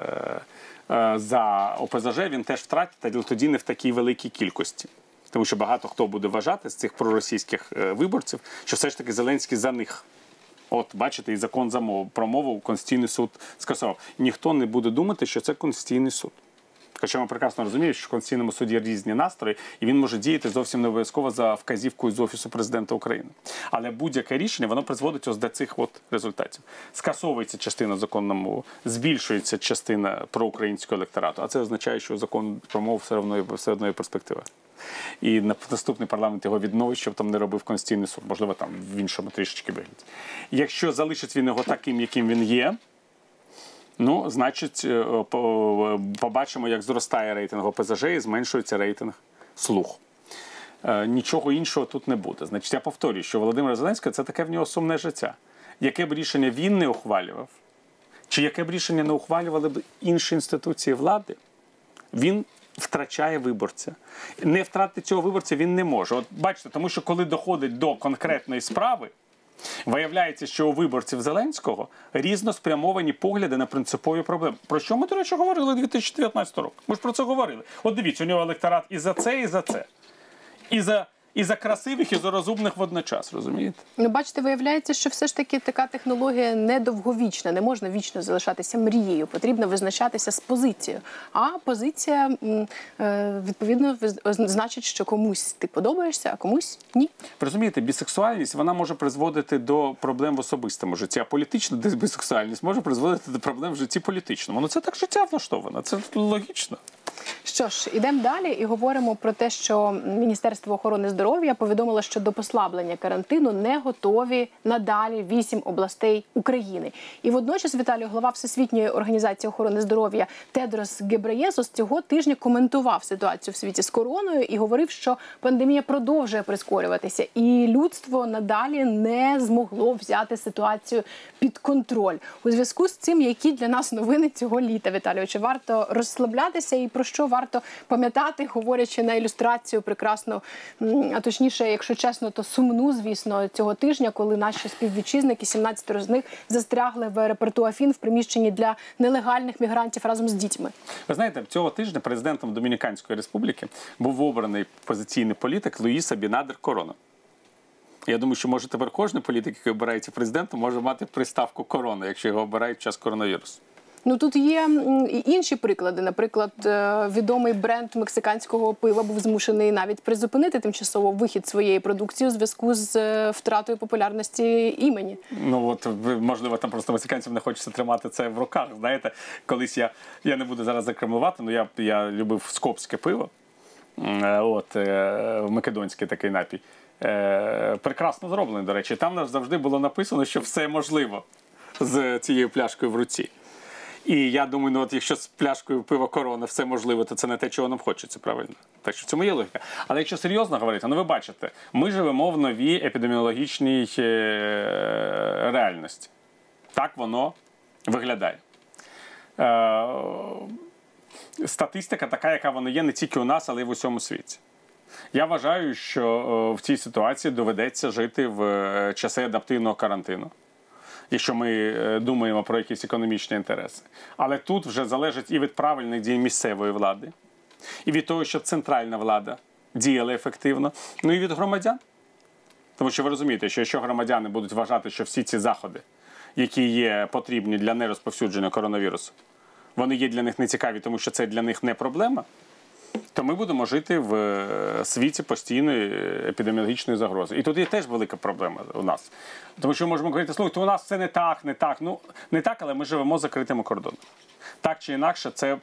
е, за О Пе Зе Же, він теж втратить, але тоді не в такій великій кількості. Тому що багато хто буде вважати з цих проросійських е, виборців, що все ж таки Зеленський за них. От, бачите, і закон за мову, про мову Конституційний суд скасував. Ніхто не буде думати, що це Конституційний суд. Хоча ми прекрасно розуміємо, що в Конституційному суді різні настрої, і він може діяти зовсім не обов'язково за вказівкою з Офісу Президента України. Але будь-яке рішення, воно призводить ось до цих от результатів. Скасовується частина закону на мову, збільшується частина проукраїнського електорату, а це означає, що закон про мову все одно, все одно є перспектива. І наступний парламент його відновить, щоб там не робив Конституційний суд, можливо, там в іншому трішечки вигляді. Якщо залишить він його таким, яким він є, ну, значить, побачимо, як зростає рейтинг О Пе Зе Же і зменшується рейтинг «Слуг». Нічого іншого тут не буде. Значить, я повторюю, що Володимир Зеленський – це таке в нього сумне життя. Яке б рішення він не ухвалював, чи яке б рішення не ухвалювали б інші інституції влади, він втрачає виборця. Не втратити цього виборця він не може. От бачите, тому що коли доходить до конкретної справи, виявляється, що у виборців Зеленського різно спрямовані погляди на принципові проблеми. Про що ми, до речі, говорили дві тисячі дев'ятнадцятого року? Ми ж про це говорили. От дивіться, у нього електорат і за це, і за це. І за, і за красивих, і за розумних водночас, розумієте? Ну, бачите, виявляється, що все ж таки така технологія недовговічна. Не можна вічно залишатися мрією. Потрібно визначатися з позицією. А позиція, відповідно, значить, що комусь ти подобаєшся, а комусь ні. Ви розумієте, бісексуальність, вона може призводити до проблем в особистому житті, а політична бісексуальність може призводити до проблем в житті політичному. Ну, це так життя влаштовано, це логічно. Що ж, ідемо далі і говоримо про те, що Міністерство охорони здоров'я повідомило, що до послаблення карантину не готові надалі вісім областей України. І водночас, Віталій, голова Всесвітньої організації охорони здоров'я Тедрос Гебреєсус цього тижня коментував ситуацію в світі з короною і говорив, що пандемія продовжує прискорюватися, і людство надалі не змогло взяти ситуацію під контроль. У зв'язку з цим, які для нас новини цього літа, Віталію, чи варто розслаблятися і про що варто пам'ятати, говорячи на ілюстрацію прекрасну, а точніше, якщо чесно, то сумну, звісно, цього тижня, коли наші співвітчизники, сімнадцять з них, застрягли в аеропорту Афін в приміщенні для нелегальних мігрантів разом з дітьми. Ви знаєте, цього тижня президентом Домініканської республіки був обраний опозиційний політик Луїс Абінадер Корона. Я думаю, що може тепер кожен політик, який обирається президентом, може мати приставку «корона», якщо його обирають в час коронавірусу. Ну, тут є і інші приклади. Наприклад, відомий бренд мексиканського пива був змушений навіть призупинити тимчасово вихід своєї продукції у зв'язку з втратою популярності імені. Ну, от, можливо, там просто мексиканцям не хочеться тримати це в руках. Знаєте, колись я, я не буду зараз закремлувати, але я, я любив скопське пиво, от, македонський такий напій. Прекрасно зроблений, до речі. Там завжди було написано, що все можливо з цією пляшкою в руці. І я думаю, ну от якщо з пляшкою пива «Корона» все можливо, то це не те, чого нам хочеться, правильно? Так що в цьому є логіка. Але якщо серйозно говорити, ну ви бачите, ми живемо в новій епідеміологічній реальності. Так воно виглядає. Статистика така, яка вона є не тільки у нас, але й в усьому світі. Я вважаю, що в цій ситуації доведеться жити в часи адаптивного карантину, якщо ми думаємо про якісь економічні інтереси. Але тут вже залежить і від правильних дій місцевої влади, і від того, щоб центральна влада діяла ефективно, ну і від громадян. Тому що ви розумієте, що якщо громадяни будуть вважати, що всі ці заходи, які є потрібні для нерозповсюдження коронавірусу, вони є для них нецікаві, тому що це для них не проблема, то ми будемо жити в світі постійної епідеміологічної загрози. І тут є теж велика проблема у нас. Тому що ми можемо говорити, слухайте, у нас це не так, не так. Ну, не так, але ми живемо з закритими кордонами. Так чи інакше, це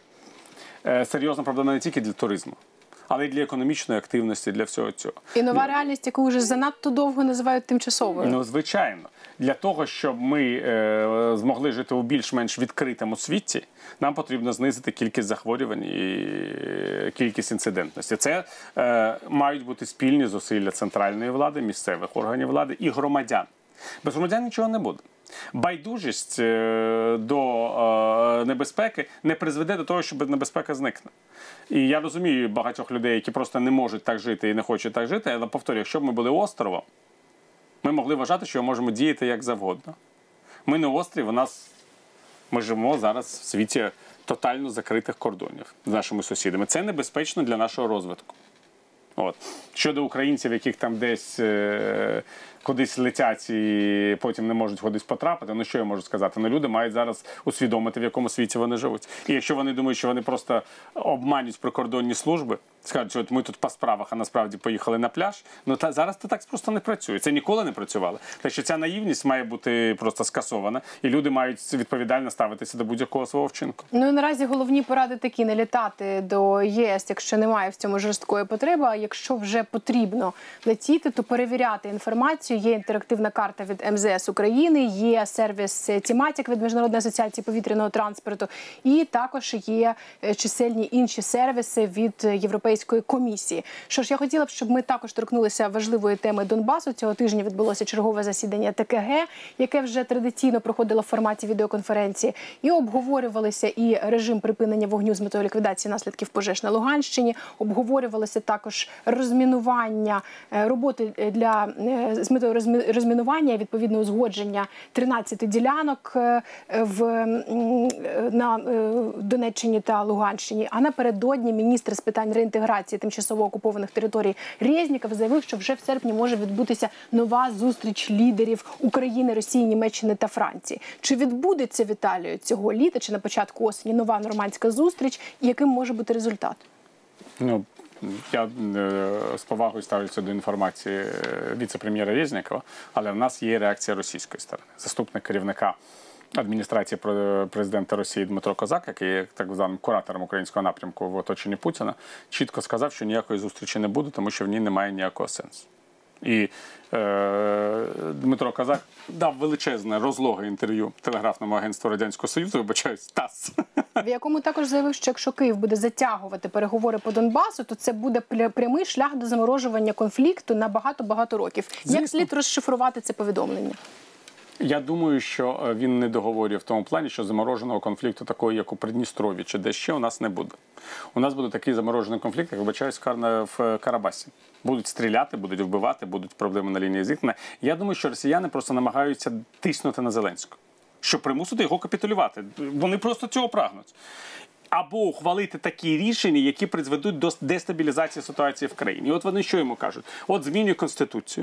серйозна проблема не тільки для туризму, але й для економічної активності, для всього цього. І нова реальність, яку вже занадто довго називають тимчасовою. Ну, звичайно. Для того, щоб ми е, змогли жити у більш-менш відкритому світі, нам потрібно знизити кількість захворювань і кількість інцидентності. Це е, мають бути спільні зусилля центральної влади, місцевих органів влади і громадян. Без громадян нічого не буде. Байдужість е, до е, небезпеки не призведе до того, що небезпека зникне. І я розумію багатьох людей, які просто не можуть так жити і не хочуть так жити, але повторюю, якщо б ми були островом, ми могли вважати, що ми можемо діяти як завгодно. Ми не острів, у нас ми живемо зараз в світі тотально закритих кордонів з нашими сусідами. Це небезпечно для нашого розвитку. От. Щодо українців, яких там десь е, кудись летять і потім не можуть кудись потрапити, ну що я можу сказати? Ну люди мають зараз усвідомити, в якому світі вони живуть. І якщо вони думають, що вони просто обманюють прикордонні служби, скажуть, що от ми тут по справах, а насправді поїхали на пляж, ну та, зараз це так просто не працює. Це ніколи не працювало. Так що ця наївність має бути просто скасована, і люди мають відповідально ставитися до будь-якого свого вчинку. Ну і наразі головні поради такі: не літати до ЄС, якщо немає в цьому жорсткої потреби, а якщо вже потрібно летіти, то перевіряти інформацію. Є інтерактивна карта від ем зе ес України, є сервіс Тіматік від Міжнародної асоціації повітряного транспорту, і також є чисельні інші сервіси від Європейської комісії. Що ж, я хотіла б, щоб ми також торкнулися важливої теми Донбасу. Цього тижня відбулося чергове засідання те ке ге, яке вже традиційно проходило в форматі відеоконференції, і обговорювалися і режим припинення вогню з метою ліквідації наслідків пожеж на Луганщині, обговорювалося також розмінування, роботи для, з метою розмінування, відповідно узгодження тринадцяти ділянок в, на Донеччині та Луганщині. А напередодні міністр з питань реінтеграції тимчасово окупованих територій Резніков заявив, що вже в серпні може відбутися нова зустріч лідерів України, Росії, Німеччини та Франції. Чи відбудеться, Віталію, цього літа, чи на початку осені нова нормандська зустріч, і яким може бути результат? Ну, я е, з повагою ставлюся до інформації віце-прем'єра Резнікова, але в нас є реакція російської сторони. Заступник керівника адміністрації президента Росії Дмитро Козак, який є так званим куратором українського напрямку в оточенні Путіна, чітко сказав, що ніякої зустрічі не буде, тому що в ній немає ніякого сенсу. І е, Дмитро Козак дав величезне розлоге інтерв'ю телеграфному агентству Радянського Союзу, вибачаюсь, ТАСС. В якому також заявив, що якщо Київ буде затягувати переговори по Донбасу, то це буде прямий шлях до заморожування конфлікту на багато-багато років. Звісно. Як слід розшифрувати це повідомлення? Я думаю, що він не договорює в тому плані, що замороженого конфлікту такого, як у Придністров'ї чи де ще, у нас не буде. У нас буде такий заморожений конфлікт, як, вибачаюсь, в Карабасі. Будуть стріляти, будуть вбивати, будуть проблеми на лінії зіткнення. Я думаю, що росіяни просто намагаються тиснути на Зеленського, щоб примусити його капітулювати. Вони просто цього прагнуть. Або ухвалити такі рішення, які призведуть до дестабілізації ситуації в країні. І от вони що йому кажуть? От змінюй Конституцію.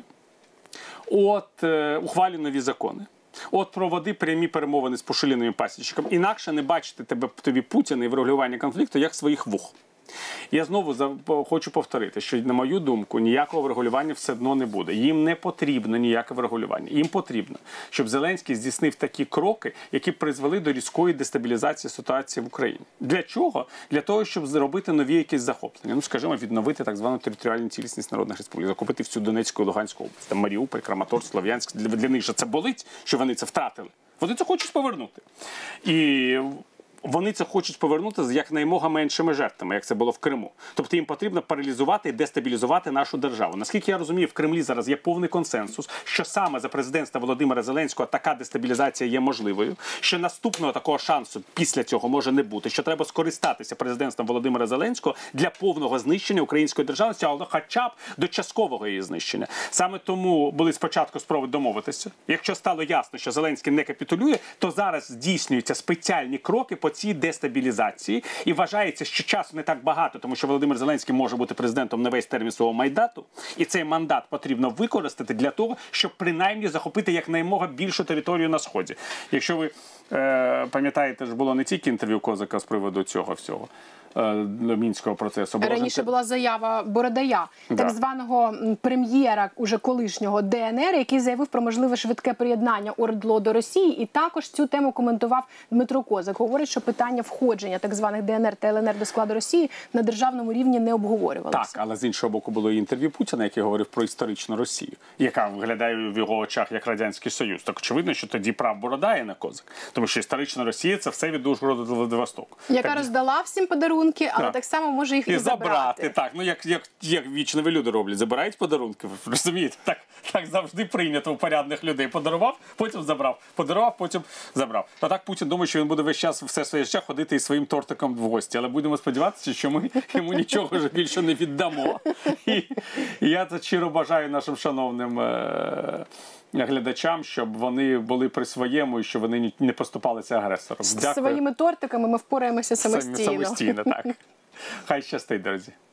От е, ухвалюй нові закони. От проводи прямі перемовини з пошиленими пасічниками. Інакше не бачити тебе, тобі Путіна і врегулювання конфлікту як своїх вух. Я знову за, хочу повторити, що, на мою думку, ніякого врегулювання все одно не буде. Їм не потрібно ніяке врегулювання. Їм потрібно, щоб Зеленський здійснив такі кроки, які призвели до різкої дестабілізації ситуації в Україні. Для чого? Для того, щоб зробити нові якісь захоплення. Ну, скажімо, відновити так звану територіальну цілісність народних республік, закупити всю Донецьку і Луганську область, там Маріуполь, Краматорськ, Слов'янськ. Для, для них же це болить, що вони це втратили. Вони це хочуть повернути. І вони це хочуть повернути з якнаймога меншими жертвами, як це було в Криму. Тобто їм потрібно паралізувати і дестабілізувати нашу державу. Наскільки я розумію, в Кремлі зараз є повний консенсус, що саме за президентства Володимира Зеленського така дестабілізація є можливою, що наступного такого шансу після цього може не бути, що треба скористатися президентством Володимира Зеленського для повного знищення української державності, але хоча б до часткового її знищення. Саме тому були спочатку спроби домовитися. Якщо стало ясно, що Зеленський не капітулює, то зараз здійснюються спеціальні кроки по цій дестабілізації, і вважається, що часу не так багато, тому що Володимир Зеленський може бути президентом на весь термін свого мандату, і цей мандат потрібно використати для того, щоб принаймні захопити якнаймога більшу територію на Сході. Якщо ви е, пам'ятаєте, ж було не тільки інтерв'ю Козака з приводу цього всього, Мінського процесу. Раніше була заява Бородая, да. так званого прем'єра уже колишнього Де Ен Ер, який заявив про можливе швидке приєднання ОРДЛО до Росії, і також цю тему коментував Дмитро Козак. Говорить, що питання входження так званих Де Ен Ер та Ел Ен Ер до складу Росії на державному рівні не обговорювалося. Так, але з іншого боку було і інтерв'ю Путіна, який говорив про історичну Росію, яка виглядає в його очах як Радянський Союз. Так очевидно, що тоді прав Бородай, а не Козак. Тому що історична Росія – це все від Ужгорода до Владивостоку. Яка так, роздала всім подарунки, але так. так само може їх і, і забрати. забрати. Так, ну як, як, як вічнові люди роблять. Забирають подарунки, розумієте? Так, так завжди прийнято у порядних людей. Подарував, потім забрав. Подарував, потім забрав. А так Путін думає, що він буде весь час, все своє життя ходити із своїм тортиком в гості. Але будемо сподіватися, що ми йому нічого вже більше не віддамо. І, і я це щиро бажаю нашим шановним е глядачам, щоб вони були при своєму і щоб вони не поступалися агресором. З своїми тортиками ми впораємося самостійно. Самостійно, так. Хай щастить, друзі.